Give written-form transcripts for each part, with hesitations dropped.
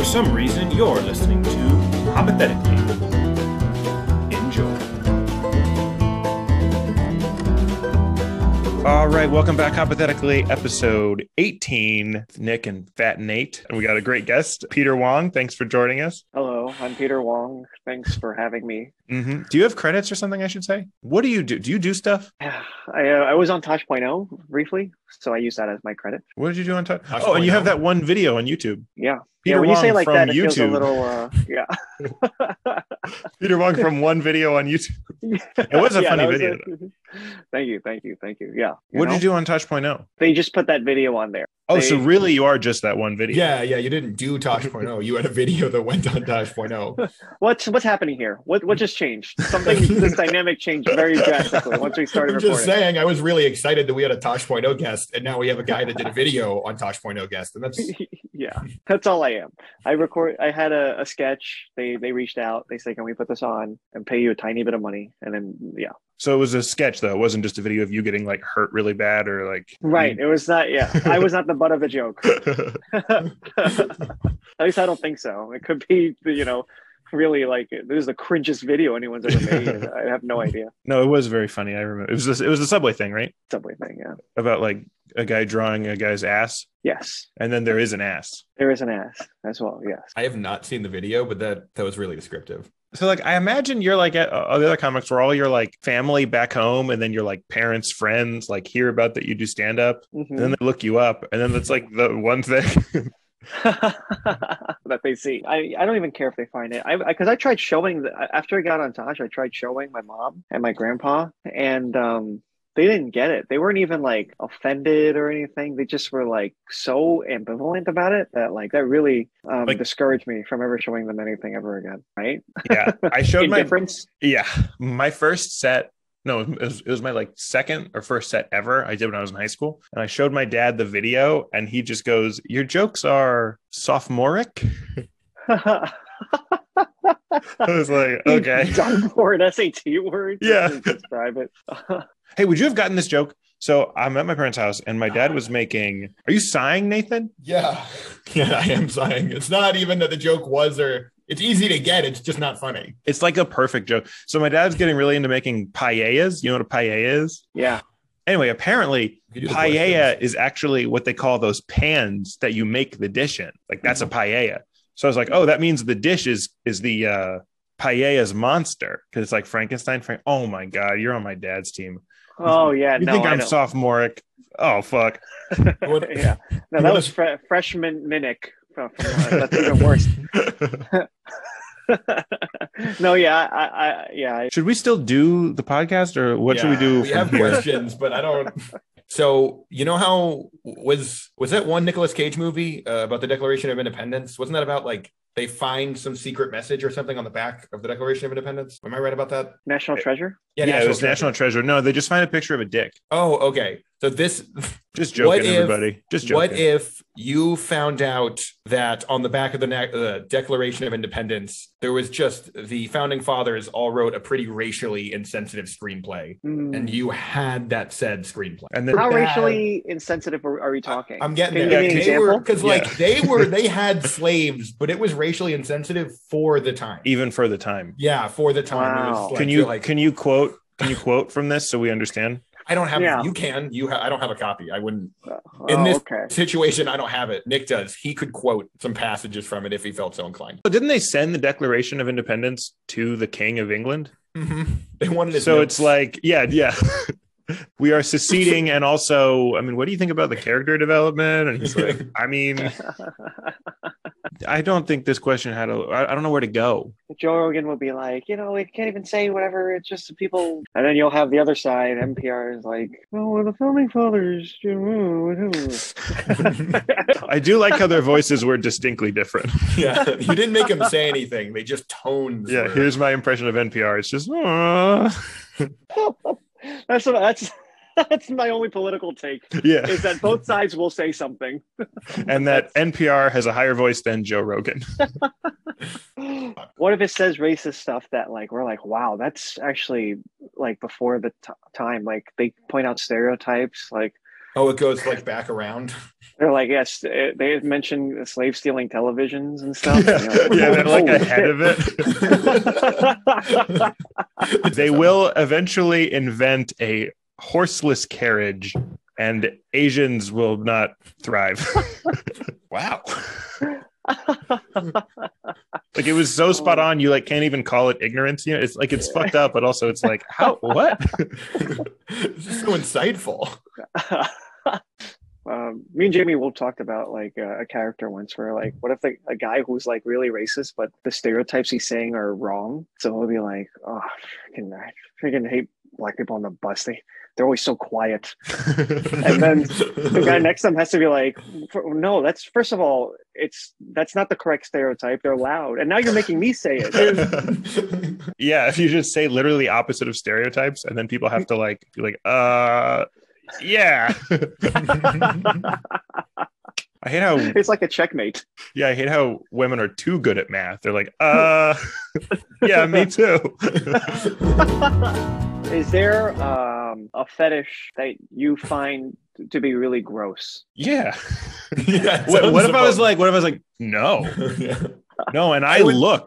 For some reason, you're listening to Hypothetically. Enjoy. All right, welcome back, Hypothetically, episode 18. Nick and Fat Nate, and we got a great guest, Peter Wong. Thanks for joining us. Hello, I'm Peter Wong. Thanks for having me. Mm-hmm. Do you have credits or something, I should say? What do you do? Do you do stuff? I was on Tosh.0 briefly, so I use that as my credit. What did you do on Tosh? Oh, and you have that one video on YouTube. Yeah. Peter when Wong you say like from that, it YouTube. feels a little, yeah. Peter Wong from one video on YouTube. It was a funny video. Thank you. Yeah. What did you do on Tosh.0? They just put that video on there. Oh, so really you are just that one video? Yeah. You didn't do Tosh.0. You had a video that went on Tosh.0. What's happening here? What just changed? This dynamic changed very drastically once we started recording. Just saying, I was really excited that we had a Tosh.0 guest, and now we have a guy that did a video on Tosh.0 guest, and that's yeah, that's all I am. I had a sketch. They reached out. They said, "Can we put this on and pay you a tiny bit of money?" And then yeah. So it was a sketch though. It wasn't just a video of you getting like hurt really bad or like. Right. It was not. Yeah, I was not the butt of the joke. At least I don't think so. It could be, really like this is the cringiest video anyone's ever made. I have no idea. No, it was very funny. I remember it was the Subway thing, right? Subway thing, yeah. About like a guy drawing a guy's ass. Yes. And then there is an ass. There is an ass as well. Yes. I have not seen the video, but that was really descriptive. So like I imagine you're like at the other comics where all your like family back home and then your like parents, friends like hear about that you do stand up, and then they look you up, and then that's like the one thing. that they see. I don't even care if they find it. Because I tried showing after I got on Tosh, I tried showing my mom and my grandpa, and they didn't get it. They weren't even like offended or anything. They just were like so ambivalent about it that like that really discouraged me from ever showing them anything ever again. Right? Yeah, I showed my difference. Yeah, my first set. No, it was my like second or first set ever I did when I was in high school. And I showed my dad the video and he just goes, "Your jokes are sophomoric." I was like, okay. Dumb word, SAT word. Yeah. Describe it. Hey, would you have gotten this joke? So I'm at my parents' house and my dad was making, are you sighing, Nathan? Yeah, I am sighing. It's not even that the joke was it's easy to get. It's just not funny. It's like a perfect joke. So my dad's getting really into making paellas. You know what a paella is? Yeah. Anyway, apparently paella is actually what they call those pans that you make the dish in. Like that's a paella. So I was like, oh, that means the dish is the paella's monster because it's like Frankenstein. Oh my God, you're on my dad's team. Oh yeah, you think I'm sophomoric? Oh fuck. Yeah, no, that was freshman Minnick. That's even worse. No, yeah, yeah. Should we still do the podcast, or what should we do? We have questions, but I don't. So you know how was that one Nicolas Cage movie about the Declaration of Independence? Wasn't that about like they find some secret message or something on the back of the Declaration of Independence? Am I right about that? National Treasure? Yeah, it was National Treasure. No, they just find a picture of a dick. Oh, okay. So this just joking, everybody. Just joking. What if you found out that on the back of the Declaration of Independence, there was just the founding fathers all wrote a pretty racially insensitive screenplay, and you had that said screenplay? And then how racially insensitive are we talking? I'm getting there. Give me an example? Because they had slaves, but it was racially insensitive for the time. Even for the time. Yeah, for the time. Wow. It was like, can you quote from this so we understand? I don't have. Yeah. You can. I don't have a copy. I wouldn't. In this situation, I don't have it. Nick does. He could quote some passages from it if he felt so inclined. But didn't they send the Declaration of Independence to the King of England? Mm-hmm. They wanted it. So notes. It's like, yeah. We are seceding, and also, I mean, what do you think about the character development? And he's like, I mean, I don't think this question I don't know where to go. Joe Rogan will be like, we can't even say whatever. It's just the people. And then you'll have the other side. NPR is like, oh, the founding fathers. I do like how their voices were distinctly different. Yeah, you didn't make them say anything. They just toned. Yeah, here's my impression of NPR. It's just, That's my only political take. Yeah, is that both sides will say something, and that NPR has a higher voice than Joe Rogan. What if it says racist stuff that like we're like, wow, that's actually like before the time. Like they point out stereotypes, like it goes like back around. They're like, yes, they mentioned slave stealing televisions and stuff. Yeah, And you're they're like "Holy ahead of it. They will eventually invent a horseless carriage, and Asians will not thrive. Wow. Like it was so spot on, you like can't even call it ignorance. You know, it's like it's fucked up, but also it's like, how what? It's just so insightful. Me and Jamie Wolf talked about like a character once where like, what if a guy who's like really racist, but the stereotypes he's saying are wrong? So he'll be like, oh, I freaking hate black people on the bus. They're always so quiet. And then the guy next to him has to be like, no, that's first of all, that's not the correct stereotype. They're loud. And now you're making me say it. Yeah, if you just say literally opposite of stereotypes, and then people have to like be like, yeah. I hate how it's like a checkmate. Yeah, I hate how women are too good at math. They're like, yeah, me too. Is there a fetish that you find to be really gross? Yeah. Yeah, What if I was like, no, Yeah. no, and I look.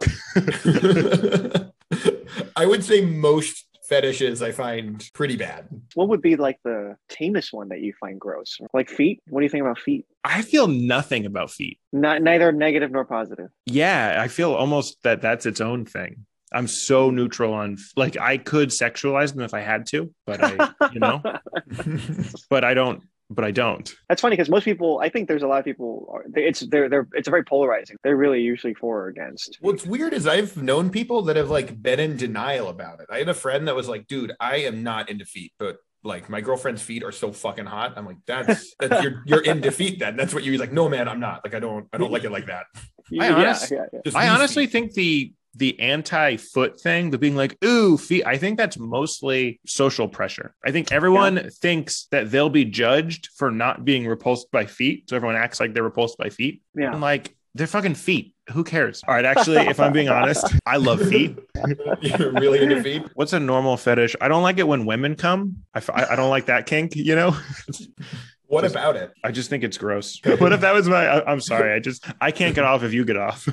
I would say most fetishes I find pretty bad. What would be like the tamest one that you find gross? Like feet? What do you think about feet? I feel nothing about feet. Neither negative nor positive. Yeah, I feel almost that's its own thing. I'm so neutral on, like, I could sexualize them if I had to, but but I don't. That's funny because most people, I think there's a lot of people. It's very polarizing. They're really usually for or against. What's weird is I've known people that have like been in denial about it. I had a friend that was like, "Dude, I am not into feet, but like my girlfriend's feet are so fucking hot." I'm like, "That's you're into feet then? That's what you're like." No, man, I'm not. Like, I don't like it like that. I honestly think the anti-foot thing, the being like, ooh, feet, I think that's mostly social pressure. I think everyone thinks that they'll be judged for not being repulsed by feet. So everyone acts like they're repulsed by feet. Yeah. And like, they're fucking feet. Who cares? All right, actually, if I'm being honest, I love feet. You're really into feet? What's a normal fetish? I don't like it when women come. I don't like that kink, you know? What about it? I just think it's gross. What if that was I'm sorry. I can't get off if you get off.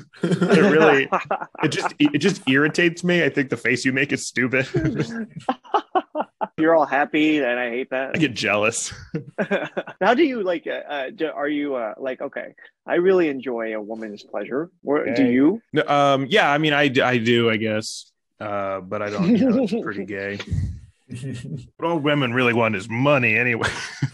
It just irritates me. I think the face you make is stupid. You're all happy and I hate that. I get jealous. How do you like, are you like, okay, I really enjoy a woman's pleasure. Do you? Yeah, I mean, I do, I guess. But I don't, it's pretty gay. What all women really want is money anyway.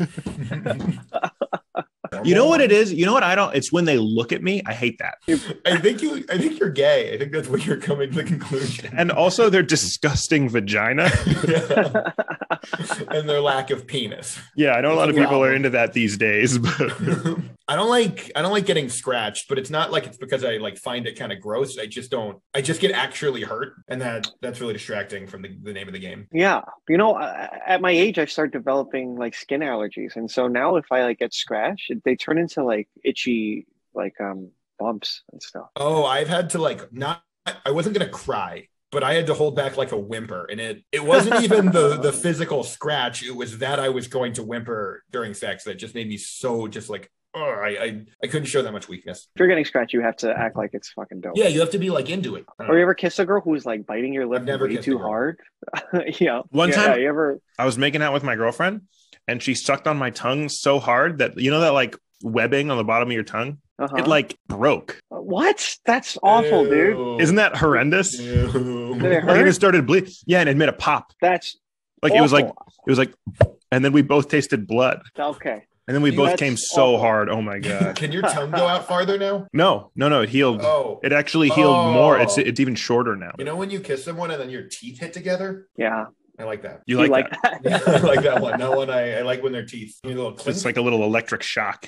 You know what it is? You know what I don't? It's when they look at me. I hate that. I think you're gay. I think that's what you're coming to the conclusion. And also their disgusting vagina. Yeah. And their lack of penis. Yeah, I know a lot of people are into that these days, but I don't like getting scratched, but it's not like it's because I like find it kind of gross. I just get actually hurt, and that's really distracting from the name of the game. Yeah. You know, at my age I start developing like skin allergies, and so now if I like get scratched, they turn into like itchy like bumps and stuff. Oh, I've had to like I wasn't gonna cry, but I had to hold back like a whimper, and it wasn't even the physical scratch. It was that I was going to whimper during sex that just made me so just like, oh, I couldn't show that much weakness. If you're getting scratched, you have to act like it's fucking dope. Yeah, you have to be like into it. Or you ever kiss a girl who's like biting your lip way too hard? Yeah. One time you ever... I was making out with my girlfriend, and she sucked on my tongue so hard that, you know, that like webbing on the bottom of your tongue? It like broke. What? That's awful, dude. Isn't that horrendous? Did it hurt? And it started bleeding. Yeah, and it made a pop. That's like awful. it was like, and then we both tasted blood. Okay. And then we both came so hard. Oh my god! Can your tongue go out farther now? No. It healed. Oh, it actually healed more. It's even shorter now. You know when you kiss someone and then your teeth hit together? Yeah. I like that. You like that? Yeah, I like that one. That one I like when their teeth. It's like a little electric shock.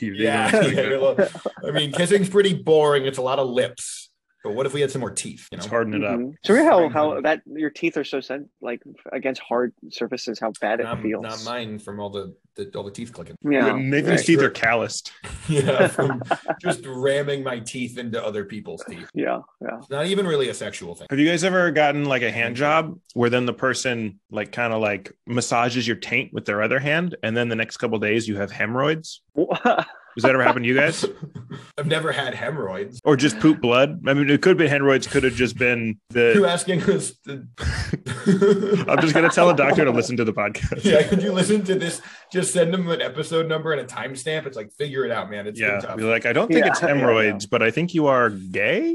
I mean, kissing's pretty boring. It's a lot of lips. But what if we had some more teeth? You know? Let's harden it up. So remember how that your teeth are so like against hard surfaces, how bad it feels. Not mine from all the teeth clicking. Yeah, Nathan's teeth are calloused. Yeah, from just ramming my teeth into other people's teeth. Yeah. It's not even really a sexual thing. Have you guys ever gotten like a hand job where then the person like kind of like massages your taint with their other hand, and then the next couple of days you have hemorrhoids? Does that ever happen to you guys? I've never had hemorrhoids. Or just poop blood? I mean, it could have been hemorrhoids, could have just been You the. asking us? I'm just going to tell a doctor to listen to the podcast. Yeah, could you listen to this? Just send them an episode number and a timestamp. It's like, figure it out, man. It's been Yeah. tough. Be like, I don't think it's hemorrhoids, but I think you are gay.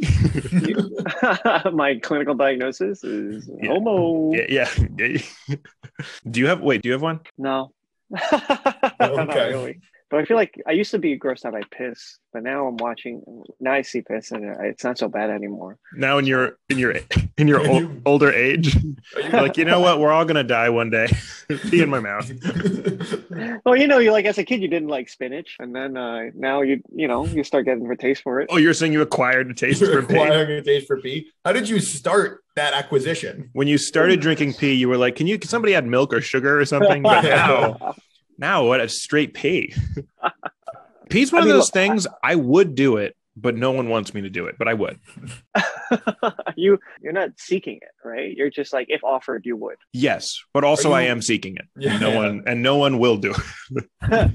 My clinical diagnosis is Yeah. homo. Yeah. Do you have one? No. Not Okay. really. But I feel like I used to be grossed out by piss, but now now I see piss and it's not so bad anymore. Now in your older age, you're like, you know what? We're all going to die one day. Pee in my mouth. Well, you like as a kid you didn't like spinach, and then now you start getting a taste for it. Oh, you're saying you acquired a taste You're for pee? acquiring a taste for pee. How did you start that acquisition? When you started drinking pee, you were like, can somebody add milk or sugar or something? But now what? A straight pee. Pee's one of those things. I would do it, but no one wants me to do it. But I would. You're not seeking it, right? You're just like, if offered, you would. Yes, but also I am seeking it. And no one will do it.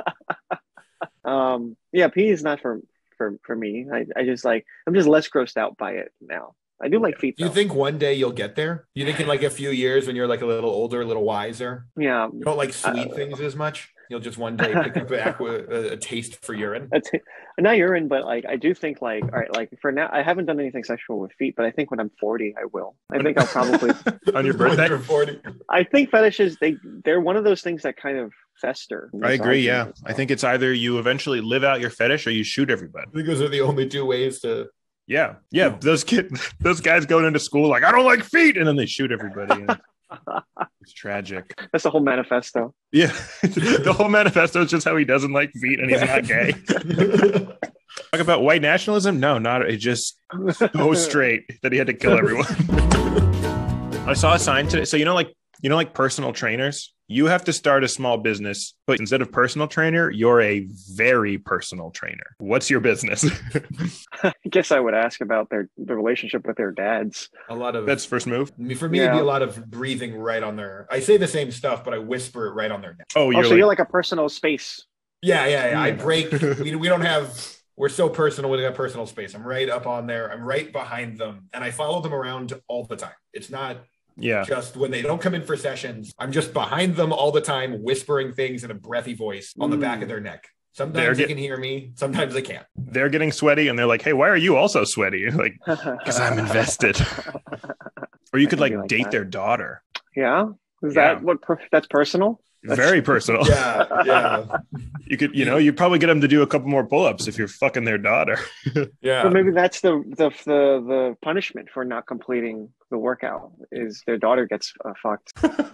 Yeah, pee is not for me. I'm just less grossed out by it now. I do like feet. Do you think one day you'll get there? You think in like a few years when you're like a little older, a little wiser? Yeah. You don't like sweet things as much? You'll just one day pick up a taste for urine? Not urine, but like I do think like, all right, like for now, I haven't done anything sexual with feet, but I think when I'm 40, I will. I think I'll probably... On your birthday? When you're 40. I think fetishes, they're one of those things that kind of fester. I agree, yeah. I think it's either you eventually live out your fetish or you shoot everybody. I think those are the only two ways to... Yeah. Those guys going into school like, I don't like feet, and then they shoot everybody. It's tragic. That's the whole manifesto. Yeah. The whole manifesto is just how he doesn't like feet and he's not gay. Talk about white nationalism? No, not it's just so straight that he had to kill everyone. I saw a sign today. So you know like personal trainers? You have to start a small business, but instead of personal trainer, you're a very personal trainer. What's your business? I guess I would ask about the relationship with their dads. A lot of That's first move. For me, it'd be a lot of breathing right on their. I say the same stuff, but I whisper it right on their neck. Oh, you're like a personal space. Yeah. I break. We don't have. We're so personal. We got personal space. I'm right up on there. I'm right behind them, and I follow them around all the time. It's not. Yeah. Just when they don't come in for sessions, I'm just behind them all the time, whispering things in a breathy voice on the back of their neck. Sometimes they can hear me. Sometimes they can't. They're getting sweaty and they're like, hey, why are you also sweaty? Like, because I'm invested. Or you could like date their daughter. Yeah. Is that that's personal? Very personal. Yeah. You could, you probably get them to do a couple more pull-ups if you're fucking their daughter. Yeah. But maybe that's the punishment for not completing the workout is their daughter gets fucked.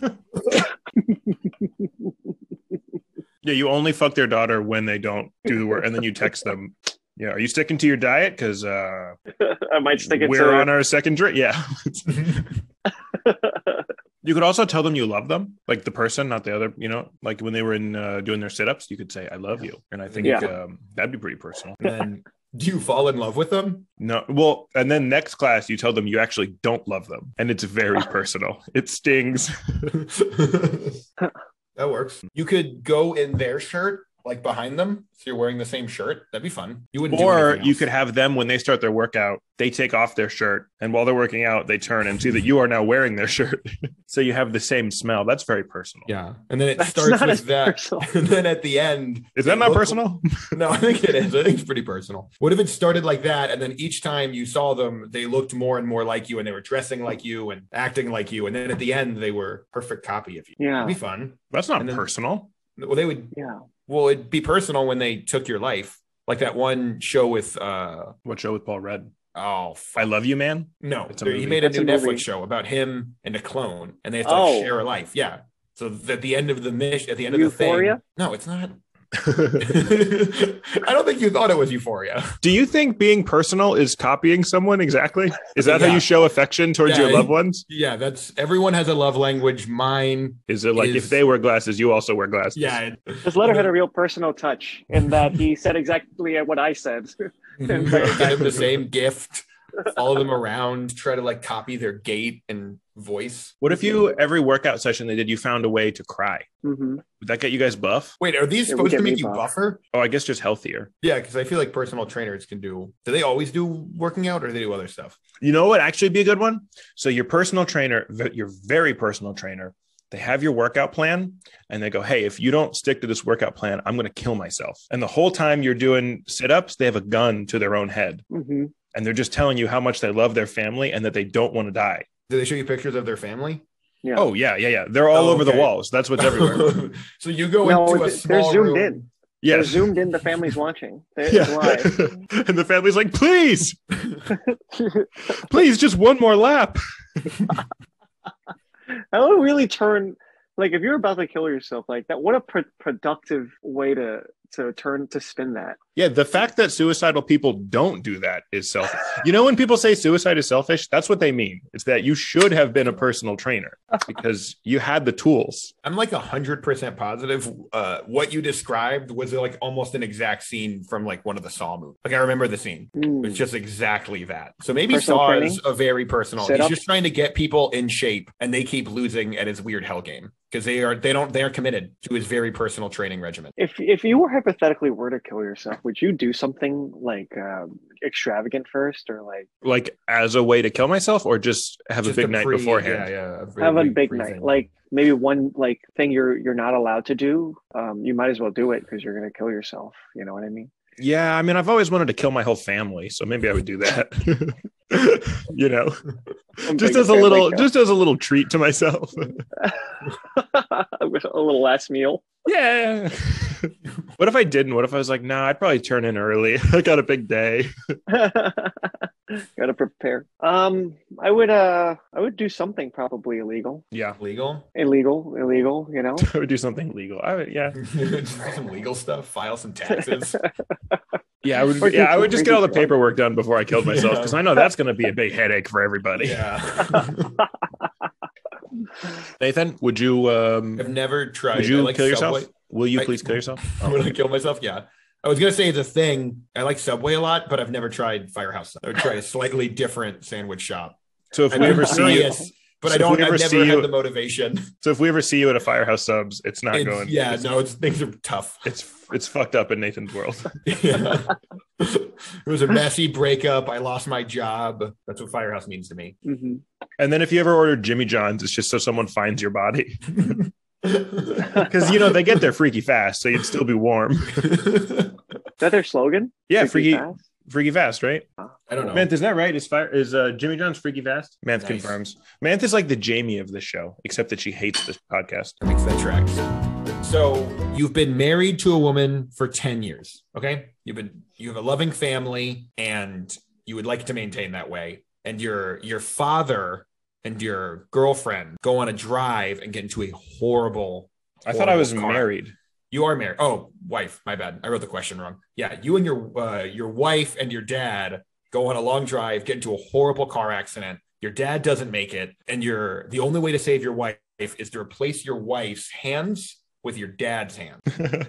Yeah, you only fuck their daughter when they don't do the work, and then you text them. Yeah, are you sticking to your diet? Because I might stick it. We're on our second drink. Yeah. You could also tell them you love them, like the person, not the other. Like when they were in doing their sit-ups, you could say, "I love you," and I think that'd be pretty personal. And then, do you fall in love with them? No. Well, and then next class, you tell them you actually don't love them, and it's very personal. It stings. That works. You could go in their shirt, like behind them, so you're wearing the same shirt. That'd be fun. You wouldn't. Or you could have them when they start their workout, they take off their shirt, and while they're working out, they turn and see that you are now wearing their shirt. So you have the same smell. That's very personal. Yeah, and then it starts with that, and then at the end, is that not personal? No, I think it is. I think it's pretty personal. What if it started like that, and then each time you saw them, they looked more and more like you, and they were dressing like you and acting like you, and then at the end, they were perfect copy of you. Yeah, it'd be fun. That's not personal. Well, they would. Yeah. Well, it'd be personal when they took your life, like that one show with. What show with Paul Rudd? Oh, I Love You, Man. No, he made a new Netflix show about him and a clone, and they have to share a life. Yeah. So at the end of the mission, at the end of the thing, no, it's not. I don't think you thought it was Euphoria. Do you think being personal is copying someone exactly? Is that how you show affection towards your loved ones? Yeah, that's everyone has a love language. Mine is it like if they wear glasses, you also wear glasses? Yeah. This letter had a real personal touch in that he said exactly what I said. Get him the same gift. follow them around, try to like copy their gait and voice. What if every workout session they did, you found a way to cry? Mm-hmm. Would that get you guys buff? Wait, are these It would supposed to get me make you buff. buffer? Oh, I guess just healthier. Yeah, because I feel like personal trainers can do they always do working out or do they do other stuff? You know what actually be a good one? So your personal trainer, your very personal trainer, they have your workout plan and they go, hey, if you don't stick to this workout plan, I'm going to kill myself. And the whole time you're doing sit-ups, they have a gun to their own head. Mm-hmm. And they're just telling you how much they love their family and that they don't want to die. Do they show you pictures of their family? Yeah. Oh, yeah. They're all over the okay. walls. That's what's everywhere. So you go No, into a they're small zoomed room. in. Yeah. They're zoomed in. The family's watching. It's Yeah. live. And the family's like, please, please, just one more lap. That would really turn, like, if you're about to kill yourself like that, what a productive way to spin that. Yeah, the fact that suicidal people don't do that is selfish. You know, when people say suicide is selfish, that's what they mean. It's that you should have been a personal trainer because you had the tools. I'm like 100% positive. What you described was like almost an exact scene from like one of the Saw movies. Like I remember the scene. It's just exactly that. So maybe Personal Saw training? is a very personal. Sit He's up? just trying to get people in shape, and they keep losing at his weird hell game because they are committed to his very personal training regimen. If you were hypothetically were to kill yourself, would you do something like extravagant first, or Like as a way to kill myself, or just have Just a big night beforehand? Yeah. have a big night, like maybe one like thing you're not allowed to do? You might as well do it because you're gonna kill yourself. You know what I mean? Yeah, I mean, I've always wanted to kill my whole family, so maybe I would do that. You know, just as a little treat to myself. With a little last meal. Yeah. What if I didn't? What if I was like, nah, I'd probably turn in early. I got a big day. Gotta prepare. I would do something probably illegal. Yeah, Legal. Illegal, you know? I would do something legal. Yeah. Some legal stuff. File some taxes. Yeah, I would. Or Yeah, I do would just get all the crazy stuff. paperwork done before I killed myself Yeah. because I know that's going to be a big headache for everybody. Yeah. Nathan, would you? I've never tried. Would you I like kill Subway. yourself? Will you please kill yourself? Would I kill myself? Yeah. I was gonna say it's a thing. I like Subway a lot, but I've never tried Firehouse. I would try a slightly different sandwich shop. So if I'm we ever see you, curious, but so I if don't. we ever I've see never you- had the motivation. so if we ever see you at a Firehouse Subs, it's not going. Yeah, no, things are tough. It's fucked up in Nathan's world. Yeah. It was a messy breakup. I lost my job. That's what Firehouse means to me. Mm-hmm. And then if you ever order Jimmy John's, it's just so someone finds your body because they get there freaky fast, so you'd still be warm. Is that their slogan? Yeah, Fast? freaky fast, right? I don't know. Manth, is that right? Is Jimmy John's freaky fast? Manth Nice. confirms. Manth is like the Jamie of the show, except that she hates this podcast. That makes that tracks. So you've been married to a woman for 10 years. Okay. You have a loving family and you would like to maintain that way. And your father and your girlfriend go on a drive and get into a horrible. I thought I was car. married. You are married. Oh, wife. My bad. I wrote the question wrong. Yeah. You and your wife and your dad go on a long drive, get into a horrible car accident. Your dad doesn't make it. And the only way to save your wife is to replace your wife's hands with your dad's hands.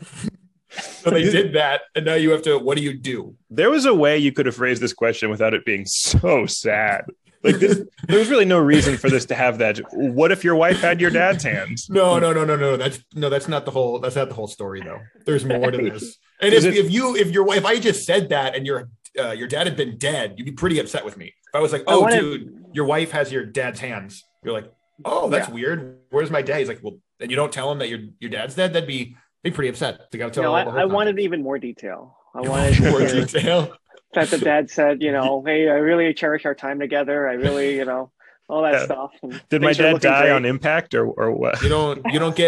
So they did that. And now you have to, what do you do? There was a way you could have phrased this question without it being so sad. Like this, there was really no reason for this to have that. What if your wife had your dad's hands? No. That's not the whole story though. There's more to this. And Is if I just said that and your dad had been dead, you'd be pretty upset with me. If I was like, dude, your wife has your dad's hands. You're like, oh, that's weird. Where's my dad? He's like, well, and you don't tell him that your dad's dead. That'd be pretty upset. They got to tell him the whole I time. wanted even more detail. I wanted more to hear detail. that the dad said, hey, I really cherish our time together. I really, all that stuff. And Did my things are dad looking die great. on impact or what? You don't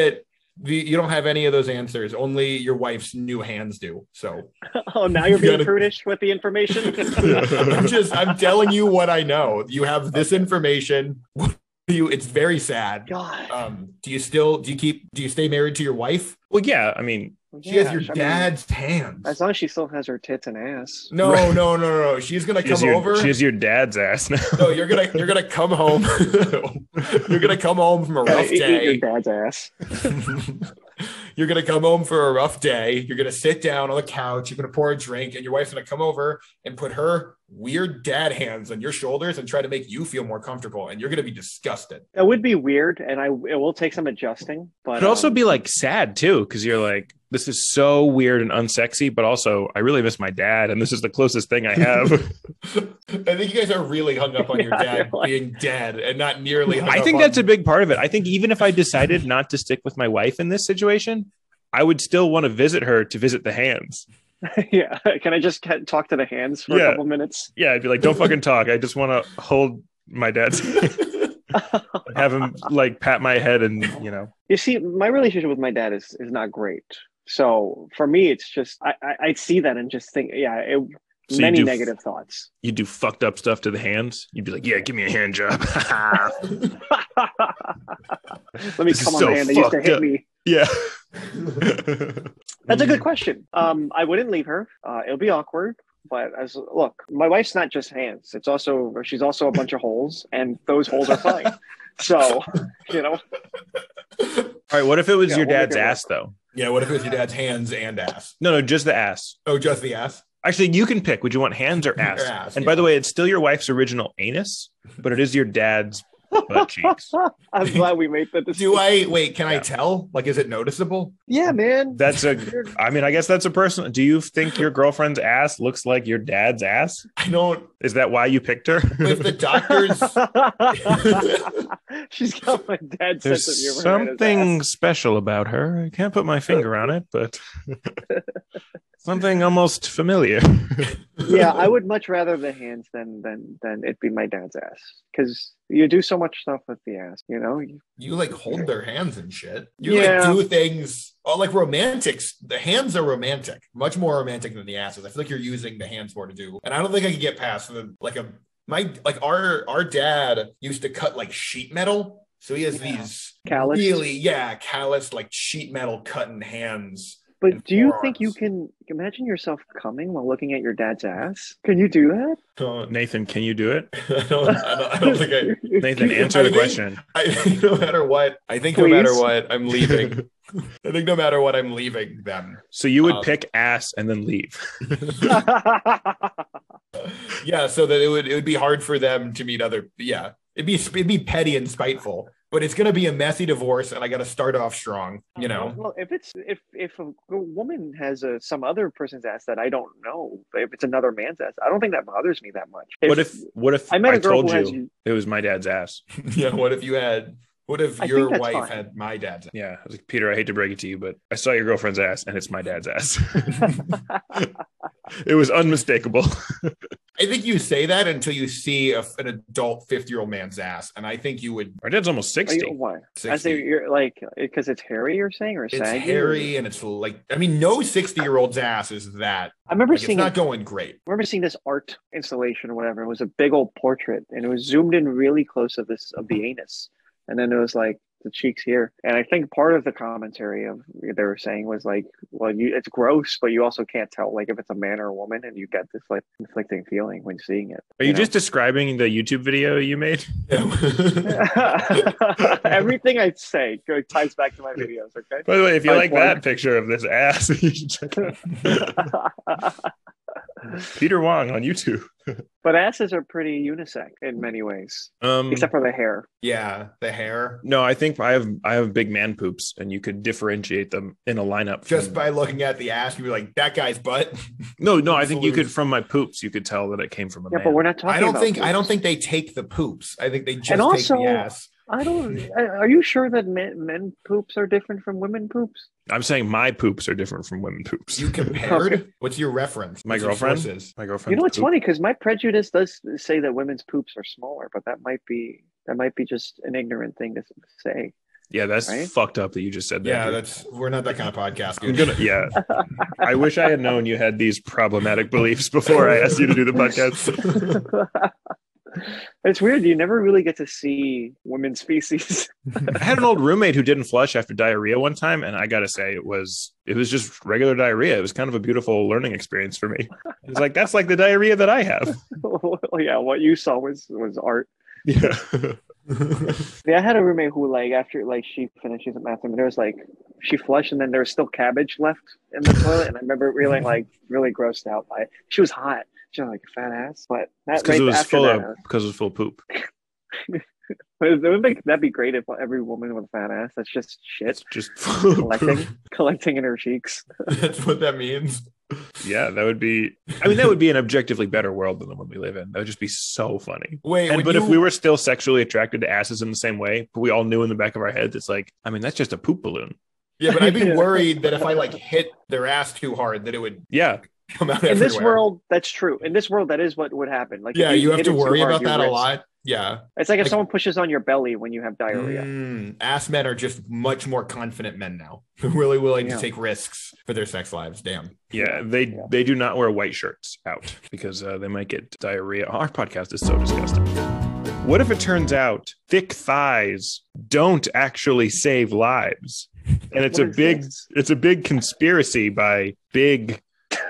have any of those answers. Only your wife's new hands do. So Oh, now you're being gotta- prudish with the information. I'm telling you what I know. You have this information. It's very sad. God. Do you stay married to your wife? Well, yeah. I mean, She has your I mean, dad's hands. as long as she still has her tits and ass. No. She's gonna come over. She has your dad's ass now. No, you're gonna come home. You're gonna come home from a rough Eat your day. dad's ass. You're gonna come home for a rough day. You're gonna sit down on the couch. You're gonna pour a drink, and your wife's gonna come over and put her weird dad hands on your shoulders and try to make you feel more comfortable, and you're going to be disgusted. It would be weird, and it will take some adjusting. But it'd also be like sad too, because you're like, this is so weird and unsexy, but also I really miss my dad, and this is the closest thing I have. I think you guys are really hung up on your dad being dead and not nearly hung I up think on... that's a big part of it. I think even if I decided not to stick with my wife in this situation, I would still want to visit her to visit the hands. Yeah. Can I just talk to the hands for a couple minutes? Yeah, I'd be like, don't fucking talk. I just want to hold my dad's hand. Have him like pat my head and, you know. You see, my relationship with my dad is not great. So for me, it's just, I see that and just think, So many negative thoughts. You do fucked up stuff to the hands. You'd be like, yeah, give me a hand job. Let me come on the hand that used to hit me. Yeah. That's a good question. I wouldn't leave her. It'll be awkward. But look, my wife's not just hands. She's also a bunch of holes, and those holes are fine. So, you know. All right. What if it was your dad's ass, though? Yeah. What if it was your dad's hands and ass? No, just the ass. Oh, just the ass? Actually, you can pick. Would you want hands or ass? And by the way, it's still your wife's original anus, but it is your dad's butt cheeks. I'm glad we made that decision. Can I tell? Like, is it noticeable? Yeah, man. I guess that's a personal. Do you think your girlfriend's ass looks like your dad's ass? I don't. Is that why you picked her? If the doctors. She's got my dad's sense of humor. There's something special about her. I can't put my finger on it, but something almost familiar. Yeah, I would much rather the hands than it be my dad's ass, because you do so much stuff with the ass, you know. You like hold their hands and shit. You like do things. Oh, like romantics. The hands are romantic, much more romantic than the asses. I feel like you're using the hands more to do, and I don't think I could get past our dad used to cut like sheet metal, so he has these calloused, really calloused like sheet metal cutting hands. But do you think you can imagine yourself coming while looking at your dad's ass? Can you do that? Nathan, can you do it? I don't think I. Nathan, answer the question. No matter what, I'm leaving. I think no matter what, I'm leaving them. So you would pick ass and then leave. Yeah, so that it would be hard for them to meet other. Yeah, it'd be petty and spiteful. But it's going to be a messy divorce, and I got to start off strong, you know. Well, if a woman has some other person's ass that I don't know, if it's another man's ass, I don't think that bothers me that much. What if I told you it was my dad's ass? Yeah. What if your wife had my dad's ass? Yeah. I was like, Peter, I hate to break it to you, but I saw your girlfriend's ass, and it's my dad's ass. It was unmistakable. I think you say that until you see an adult 50-year-old man's ass, and I think you would. Our dad's almost 60. Why? 60. You're like, because it's hairy, you're saying, or saggy? It's hairy, and it's like, I mean, no 60-year-old's ass is that. I remember seeing it's not going great. I remember seeing this art installation or whatever. It was a big old portrait, and it was zoomed in really close of the anus, and then it was like the cheeks here. And I think part of the commentary of they were saying was like, well, it's gross, but you also can't tell like if it's a man or a woman, and you get this like conflicting feeling when seeing it. Are you just describing the YouTube video you made? Everything I say ties back to my videos. Okay. By the way, if you like that picture of this ass, you should check it out. Peter Wong on YouTube. But asses are pretty unisex in many ways, except for the hair. Yeah, the hair. No, I think I have big man poops, and you could differentiate them in a lineup just by looking at the ass. You'd be like, that guy's butt. No, I think you could, from my poops, you could tell that it came from a man. But we're not talking. I don't think they take the poops. I think they just take the ass. Are you sure that men poops are different from women poops? I'm saying my poops are different from women poops. You compared? What's your reference? My girlfriend. You know what's funny? Because my prejudice does say that women's poops are smaller, but that might be just an ignorant thing to say. Yeah, that's fucked up that you just said that. Yeah, we're not that kind of podcast. I wish I had known you had these problematic beliefs before I asked you to do the podcast. It's weird. You never really get to see women's feces. I had an old roommate who didn't flush after diarrhea one time, and I gotta say it was just regular diarrhea. It was kind of a beautiful learning experience for me. It's like that's like the diarrhea that I have. Well, yeah, what you saw was art. Yeah. Yeah, I had a roommate who after she finished using the bathroom, there was she flushed and then there was still cabbage left in the toilet, and I remember feeling really grossed out by it. She was hot. Just like a fat ass, but that Because right it was after full that, of because it was full of poop. that'd be great if every woman with a fat ass that's just shit It's just full of collecting poop. collecting in her cheeks. That's what that means. Yeah, that would be. I mean, that would be an objectively better world than the one we live in. That would just be so funny. Wait, But if we were still sexually attracted to asses in the same way, but we all knew in the back of our heads, it's like, I mean, that's just a poop balloon. yeah, but I'd be Yeah. worried that if I like hit their ass too hard, that it would Yeah, come out In everywhere. this world, that's true. In this world, that is what would happen. Like, if Yeah, you have hit to it too worry hard, about you that a risk- lot. Yeah. It's like if Like- someone pushes on your belly when you have diarrhea. Ass men are just much more confident men now. Really willing Yeah. to take risks for their sex lives. Damn. yeah. They do not wear white shirts out because they might get diarrhea. Our podcast is so disgusting. What if it turns out thick thighs don't actually save lives, and it's What a is big this? it's a big conspiracy by big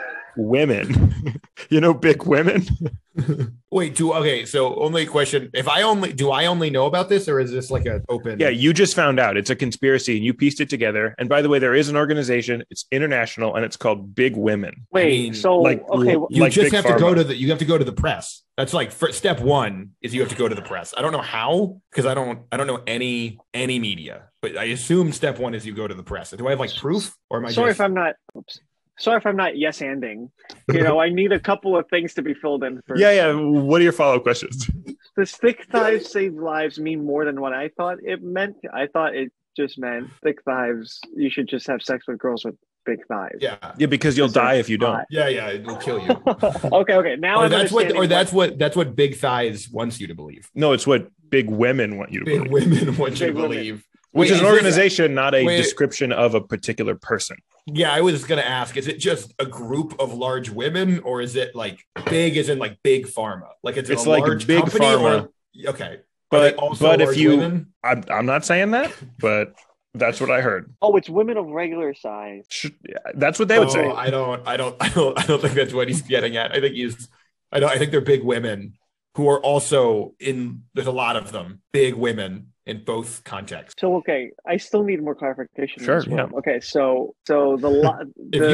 women? You know, big women. Wait, so only question. Do I only know about this, or is this like an open? Yeah, you just found out it's a conspiracy and you pieced it together. And by the way, there is an organization, it's international, and it's called Big Women. Wait, mean, so like- okay, You like just Big have to go Pharma. you have to go to the press. That's like step one is you have to go to the press. I don't know how, because I don't know any media, but I assume step one is you go to the press. Do I have like proof, or am I sorry just if I'm not. Oops. Sorry if I'm not yes-anding. You know, I need a couple of things to be filled in first. Yeah. What are your follow-up questions? Does thick thighs save lives mean more than what I thought it meant? I thought it just meant thick thighs. You should just have sex with girls with big thighs. yeah. Yeah, because you'll Is there die if you don't. hot? Yeah, it will kill you. Okay. Now I'm understanding That's what Big Thighs wants you to believe. No, it's what big women want you to Big believe. women want you to Big women. believe. Which Wait, is an this- organization, not a wait. description of a particular person. Yeah, I was gonna ask: is it just a group of large women, or is it like big, as in like big pharma? Like it's It's a like large big company, pharma. Or, okay, Are But they also but if large you, women? I'm not saying that, but that's what I heard. Oh, it's women of regular size. That's what they would say. I don't think that's what he's getting at. I think they're big women who are also in. There's a lot of them, big women in both contexts. So okay, I still need more clarification. in Sure, this one. Okay, so the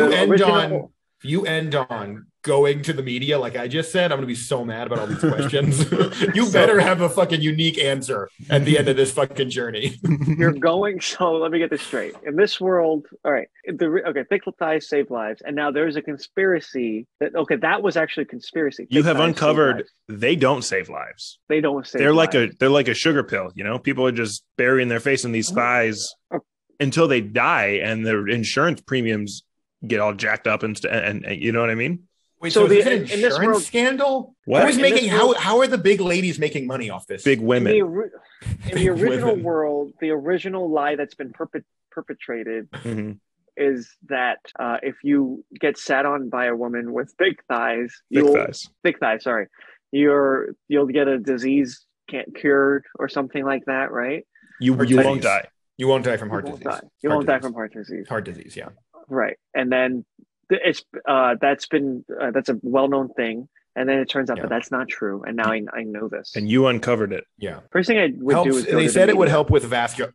If you end on going to the media like I just said, I'm gonna be so mad about all these questions. You better have a fucking unique answer at the end of this fucking journey. you're going. So let me get this straight. In this world, all right. Thick thighs save lives, and now there's a conspiracy that was actually a conspiracy. You Thick have thighs save uncovered lives. they don't save lives. They don't save. They're like lives. a sugar pill, you know. People are just burying their face in these thighs until they die, and their insurance premiums get all jacked up and you know what I mean. Wait, So so, is this the- an in this insurance world- scandal? What? Who is In this making world- how are the big ladies making money off this? Big in women. the Big original women. world. The original lie that's been perpetrated Mhm. is that if you get sat on by a woman with big thighs, Thick thighs. Sorry, you'll get a disease can't cured or something like that, right? You disease. won't die. You won't die from heart you won't disease. die. You Heart won't die disease. from heart disease, Heart disease. Yeah. right? And then it's that's a well-known thing, and then it turns out Yeah. that that's not true, and now I know this. And you uncovered it. Yeah. First thing I would do is go They to the said it would media. help with vascular.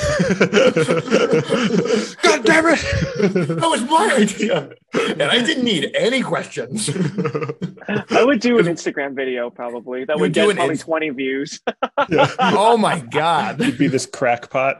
God damn it! That was my idea, and I didn't need any questions. I would do an Instagram video probably that You would would do get an probably Inst- 20 views. Oh my god! You'd be this crackpot.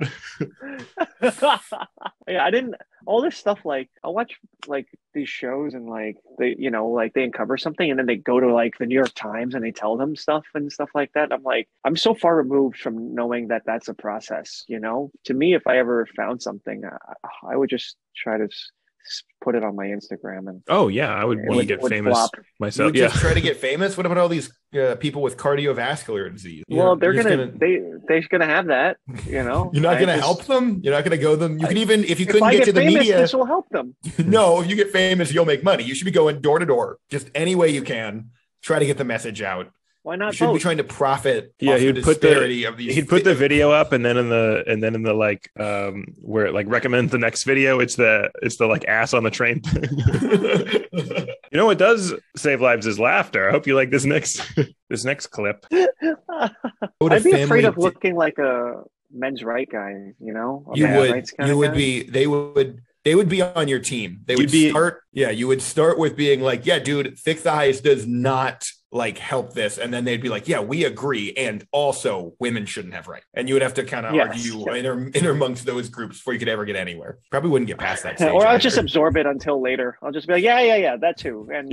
Yeah, I didn't. All this stuff, like I watch like these shows and like they uncover something and then they go to like the New York Times and they tell them stuff and stuff like that. I'm like, I'm so far removed from knowing that that's a process. You know, to me, if I ever found something, I would just try to put it on my Instagram and Oh yeah, I would it want to get would famous flop. You myself. would Yeah. just try to get famous. What about all these people with cardiovascular disease? Well, they're You're just they're gonna have that. You know, You're not I going to just- help them. You're not going to go them. You can even if you If couldn't I get to the famous, media. this will help them. No, if you get famous, you'll make money. You should be going door to door, just any way you can. Try to get the message out. Why You not shouldn't be both? trying to profit. Yeah, off he'd the put the- disparity of these. He'd put the video up and then in the like where it like recommends the next video, it's the like ass on the train thing. You know what does save lives is laughter. I hope you like this next clip. I'd be afraid of looking like a men's right guy. You know, a You men's would. rights kind You of would guy. be. They would. They would be on your team. They would you would start with being like, yeah, dude, thick thighs does not like help this. And then they'd be like, yeah, we agree. And also women shouldn't have rights. And you would have to kind of argue in amongst those groups before you could ever get anywhere. Probably wouldn't get past that stage. Or I'll just absorb it until later. I'll just be like, yeah, that too. And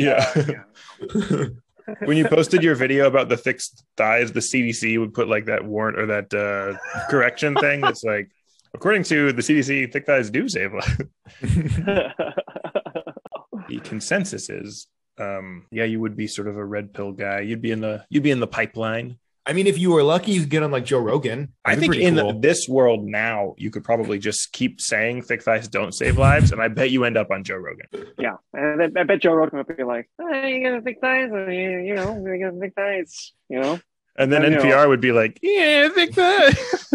When you posted your video about the thick thighs, the CDC would put like that warrant or that correction thing. That's like, according to the CDC, thick thighs do save lives. The consensus is, you would be sort of a red pill guy. You'd be in the pipeline. I mean, if you were lucky, you'd get on like Joe Rogan. I think in this world now, you could probably just keep saying thick thighs don't save lives, and I bet you end up on Joe Rogan. Yeah, and I bet Joe Rogan would be like, "You got thick thighs, you got thick thighs, you know." And then NPR would be like, "Yeah, thick thighs.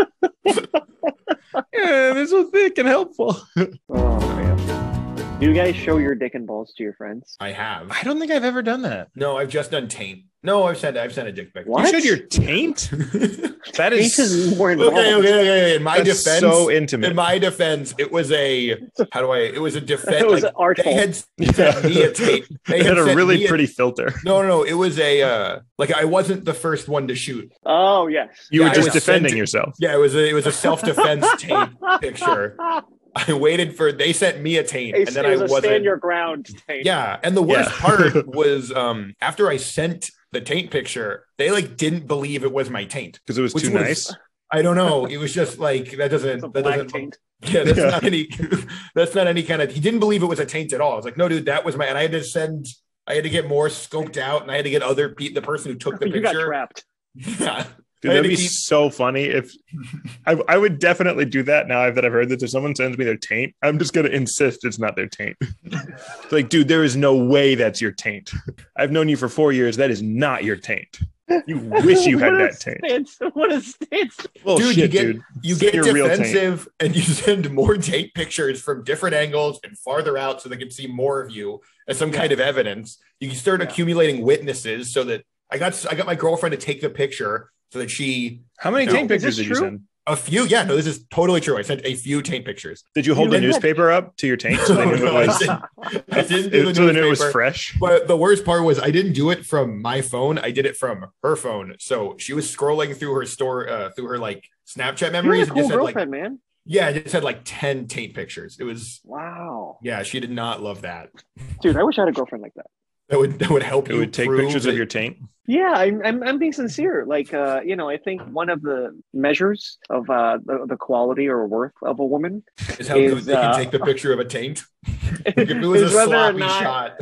Yeah, they're so thick and helpful." Oh man. Do you guys show your dick and balls to your friends? I have. I don't think I've ever done that. No, I've just done taint. No, I've sent a dick pic. What? You showed your taint? That is more involved. Okay. In my defense, so intimate. In my defense, it was a defense. It was artful. They had sent me a tape. They had a really pretty filter. No. It was a I wasn't the first one to shoot. Oh yes. You were just defending yourself. Yeah, it was a self-defense tape picture. I waited for they sent me a taint, and then I wasn't. Stand your ground taint. Yeah, and the worst part was after I sent the taint picture, they like didn't believe it was my taint because it was too nice. I don't know. It was just like that doesn't taint. Yeah, that's not any. That's not any kind of. He didn't believe it was a taint at all. I was like, no, dude, that was my. And I had to get more scoped out, and I had to get the person who took the picture. You got trapped. Yeah. Dude, that'd be so funny if I would definitely do that now that I've heard this. If someone sends me their taint, I'm just going to insist it's not their taint. It's like, dude, there is no way that's your taint. I've known you for 4 years. That is not your taint. You wish you had that taint. What a stance. Well, dude, shit, you get defensive and you send more taint pictures from different angles and farther out so they can see more of you as some kind of evidence. You can start accumulating witnesses so that I got my girlfriend to take the picture. So that How many taint pictures did you send? A few. Yeah, no, this is totally true. I sent a few taint pictures. Did you hold a newspaper up to your taint so they knew it was? I didn't do the so they knew it was fresh. But the worst part was I didn't do it from my phone. I did it from her phone. So she was scrolling through her through her like Snapchat memories. You're a cool girlfriend, man. Yeah, I just had like 10 taint pictures. It was wow. Yeah, she did not love that. Dude, I wish I had a girlfriend like that. That would help. It would take pictures of your taint. Yeah, I'm being sincere. Like, I think one of the measures of the quality or worth of a woman is how good they can take the picture of a taint. If it was a sloppy shot,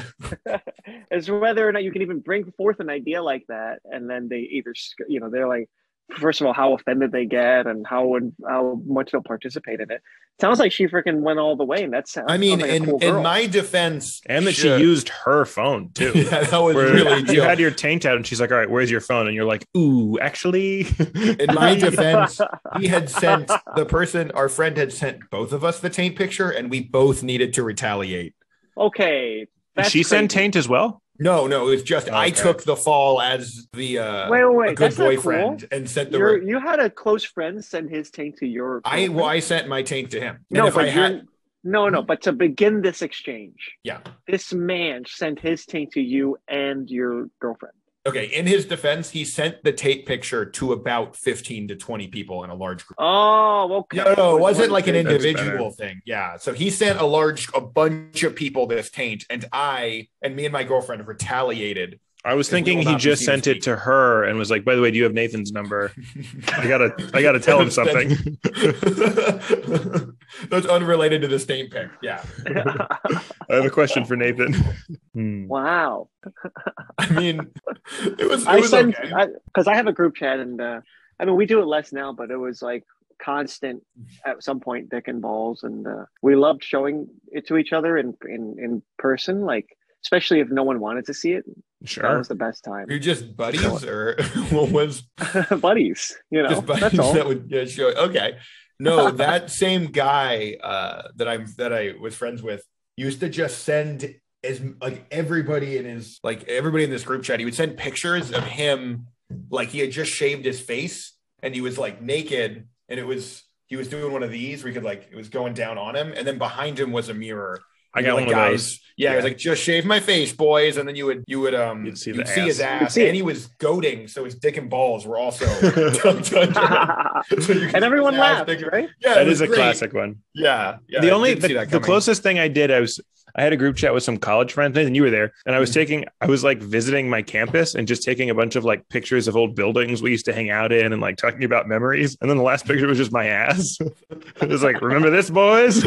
is whether or not you can even bring forth an idea like that, and then they either, they're like, first of all, how offended they get and how much they'll participate in it. Sounds like she freaking went all the way, and that's. I mean, like in my defense, and that she used her phone too. Yeah, that was really. You had your taint out, and she's like, "All right, where's your phone?" And you're like, "Ooh, actually." In my defense, he had sent our friend had sent both of us the taint picture, and we both needed to retaliate. Okay, did she send taint as well? No, it was just I took the fall as the wait, good boyfriend cool. And sent the. You had a close friend send his taint to your. I sent my taint to him. No, but to begin this exchange, yeah, this man sent his taint to you and your girlfriend. Okay, in his defense, he sent the tape picture to about 15 to 20 people in a large group. Oh, okay. No, it wasn't like an individual thing. Yeah, so he sent a bunch of people this taint, and me and my girlfriend retaliated. I was thinking he just sent it to her and was like, "By the way, do you have Nathan's number? I gotta tell him something." That's unrelated to the taint pic. Yeah. I have a question for Nathan. Wow. I mean, it was okay. Because I have a group chat, and we do it less now, but it was like constant at some point, dick and balls, and we loved showing it to each other in person, like. Especially if no one wanted to see it. Sure. That was the best time. You're just buddies or what was buddies, just buddies that's all. That would show. Okay. No, that same guy that I was friends with used to just send everybody in this group chat, he would send pictures of him like he had just shaved his face and he was like naked and he was doing one of these where he could like it was going down on him, and then behind him was a mirror. I got like, one of those. Yeah, it was like, just shave my face, boys, and then you'd see his ass, and he was goading, so his dick and balls were also tucked under him. So and everyone laughed, right? Yeah, that is a classic one. Yeah. The closest thing I did, I had a group chat with some college friends, and you were there, and I was like visiting my campus and just taking a bunch of like pictures of old buildings we used to hang out in and like talking about memories. And then the last picture was just my ass. It was like, remember this, boys?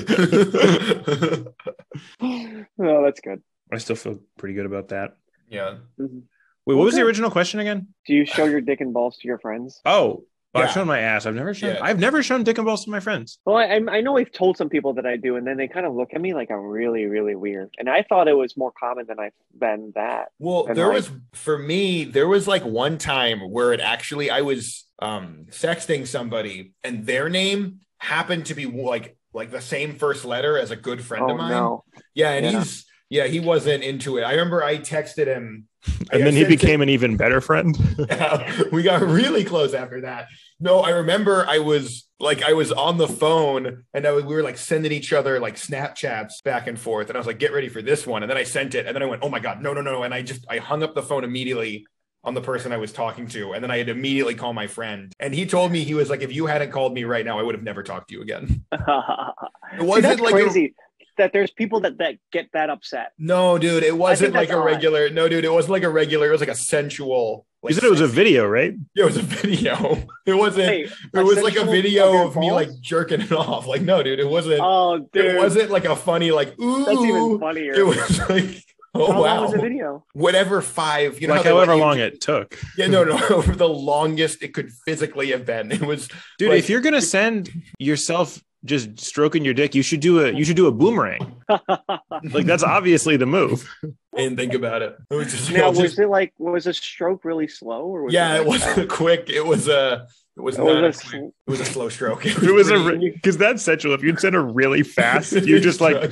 Oh, that's good. I still feel pretty good about that. Yeah. Mm-hmm. Wait, what was the original question again? Do you show your dick and balls to your friends? Oh, Yeah. I've shown my ass. I've never shown dick and balls to my friends. Well, I know I've told some people that I do, and then they kind of look at me like I'm really, really weird. And I thought it was more common than that. Well, And there like- was for me, there was like one time where I was sexting somebody, and their name happened to be like the same first letter as a good friend of mine. No. Yeah, and he wasn't into it. I remember I texted him. And then he became an even better friend. We got really close after that. No, I remember I was on the phone, and we were like sending each other like Snapchats back and forth. And I was like, get ready for this one. And then I sent it. And then I went, oh my God, no. And I hung up the phone immediately on the person I was talking to. And then I had to immediately call my friend. And he told me, he was like, if you hadn't called me right now, I would have never talked to you again. It wasn't that's like crazy. That there's people that get that upset. No, dude, it wasn't like that's a odd. regular. No, dude, it wasn't like a regular. It was like a sensual. Like, You said it was a video, right? Yeah, it was a video. It wasn't. Hey, it was like a sensual video of me balls? like jerking it off. Like, no, dude, it wasn't. Oh, dude, It wasn't like a funny like. Ooh, that's even funnier. It was like, oh How wow, long was the video? whatever 5. You know, Like how they let however you- long it took. Yeah, no, the longest it could physically have been. It was, Dude, like- if you're gonna send yourself just stroking your dick, you should do a boomerang. Like that's obviously the move. I didn't think about it. It was just. Now, it was just- was a stroke really slow, or was yeah, it it wasn't quick. It was a. It was It not. was a quick, it was a slow stroke. It was pretty- because that's sensual. If you'd send her really fast, you just like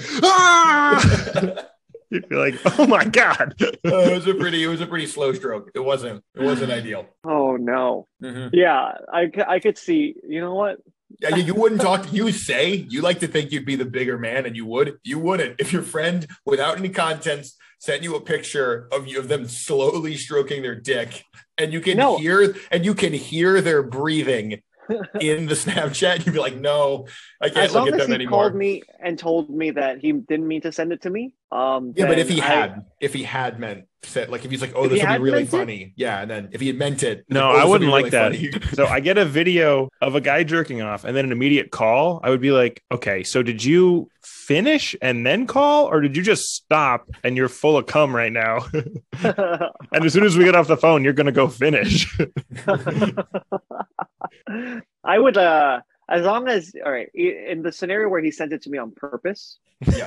ah! You'd be like, oh my God. It was a pretty slow stroke. It wasn't ideal. Oh no! Mhm. Yeah, I could see. You know what? Yeah, you wouldn't talk. You say you like to think you'd be the bigger man, and you would. You wouldn't. If your friend, without any contents, sent you a picture of them slowly stroking their dick, and you can No. hear their breathing in the Snapchat, you'd be like, no, I can't As look long at as them he anymore. called me and told me that he didn't mean to send it to me. Yeah, but then if he had meant said, like if he's like, oh, If this he will be had really meant it? funny, yeah, and then if he had meant it, No, like, oh, I this will wouldn't be like really that. funny. So I get a video of a guy jerking off and then an immediate call. I would be like, okay, so did you finish and then call, or did you just stop and you're full of cum right now? And as soon as we get off the phone, you're gonna go finish. I would as long as all right in the scenario where he sent it to me on purpose. Yeah.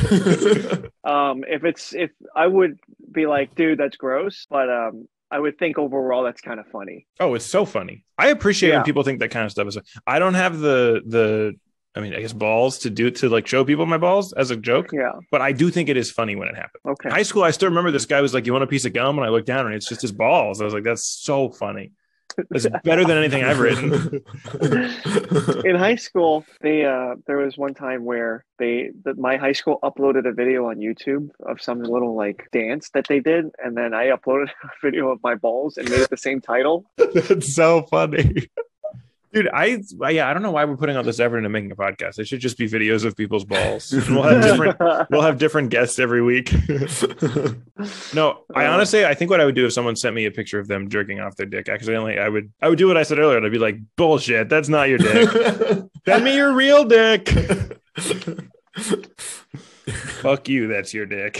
If I would be like, dude, that's gross, but I would think overall that's kind of funny. Oh, it's so funny. I appreciate Yeah. when people think that kind of stuff is. I don't have the I mean, I guess balls to like show people my balls as a joke, Yeah. but I do think it is funny when it happens. Okay. High school, I still remember this guy was like, "You want a piece of gum?" And I looked down and it's just his balls. I was like, "That's so funny. It's better than anything I've written." In high school, there was one time where my high school uploaded a video on YouTube of some little like dance that they did, and then I uploaded a video of my balls and made it the same title. That's so funny. Dude, I don't know why we're putting all this effort into making a podcast. It should just be videos of people's balls. We'll have different guests every week. No, I think what I would do if someone sent me a picture of them jerking off their dick accidentally, I would do what I said earlier. I'd be like, bullshit, that's not your dick. Send me your real dick. Fuck you, that's your dick.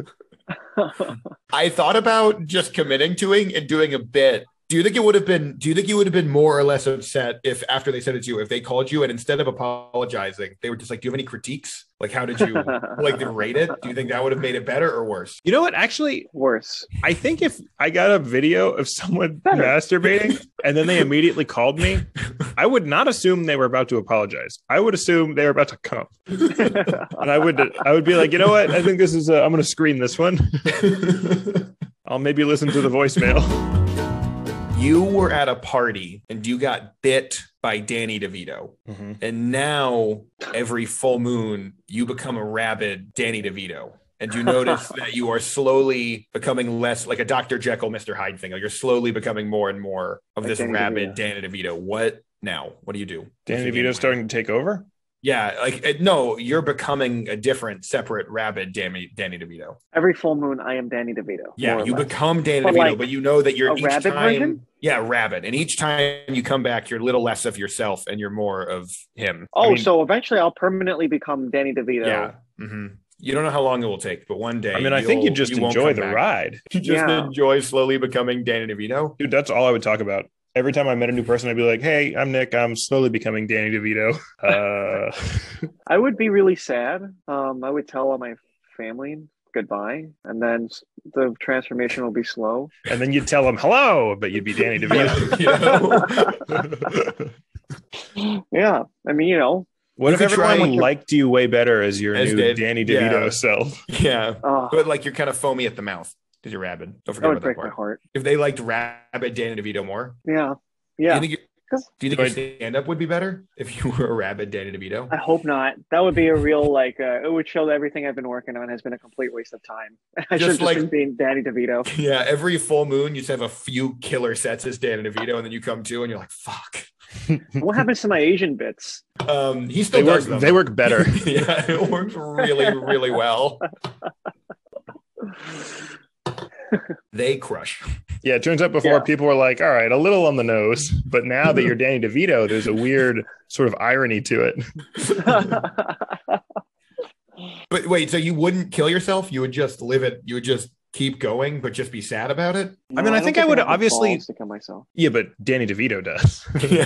I thought about just committing to it and doing a bit. Do you think you would have been more or less upset if after they sent it to you, if they called you and instead of apologizing, they were just like, do you have any critiques? Like, how did you like rate it? Do you think that would have made it better or worse? You know what? Actually, Worse. I think if I got a video of someone Better. masturbating and then they immediately called me, I would not assume they were about to apologize. I would assume they were about to come. And I would be like, you know what? I think this is I'm going to screen this one. I'll maybe listen to the voicemail. you were at a party and you got bit by Danny DeVito. Mhm. And now every full moon, you become a rabid Danny DeVito. And you notice that you are slowly becoming less like a Dr. Jekyll, Mr. Hyde thing. Like you're slowly becoming more and more of Like this Danny rabid DeVito. Danny DeVito. What now? What do you do? Danny What's your game DeVito's plan? starting to take over. Yeah, like no, you're becoming a different, separate, rabid Danny DeVito. Every full moon, I am Danny DeVito. Yeah, more or you less. become Danny But DeVito, like but you know that you're a each rabid time. version? Yeah, rabid, and each time you come back, you're a little less of yourself and you're more of him. Oh, I mean, so eventually I'll permanently become Danny DeVito. yeah. hmm You don't know how long it will take, but one day. I mean, I think you just won't enjoy come the back. ride. You just Yeah. enjoy slowly becoming Danny DeVito. Dude, that's all I would talk about. Every time I met a new person, I'd be like, hey, I'm Nick. I'm slowly becoming Danny DeVito. I would be really sad. I would tell all my family goodbye, and then the transformation will be slow. And then you'd tell them hello, but you'd be Danny DeVito. You know? Yeah, I mean, What You if could try everyone with your- liked you way better as your As new they- Danny yeah. DeVito self? Yeah, oh, but like you're kind of foamy at the mouth because you're rabid. Don't that forget would about break that my part. heart. If they liked rabid Danny DeVito more, Yeah, do yeah. you think, do you think Do your stand-up would be better if you were a rabid Danny DeVito? I hope not. That would be a real it would show that everything I've been working on has been a complete waste of time. I should have just like- been being Danny DeVito. Yeah, every full moon you just have a few killer sets as Danny DeVito, and then you come to and you're like, "Fuck." What happens to my Asian bits? He still does them. They work better. Yeah, it works really, really well. They crush. Yeah, it turns out before Yeah. people were like, all right, a little on the nose. But now that you're Danny DeVito, there's a weird sort of irony to it. But wait, so you wouldn't kill yourself? You would just live it. You would just keep going, but just be sad about it. I mean, I don't think I would have the obviously- balls to kill myself. Yeah, but Danny DeVito does.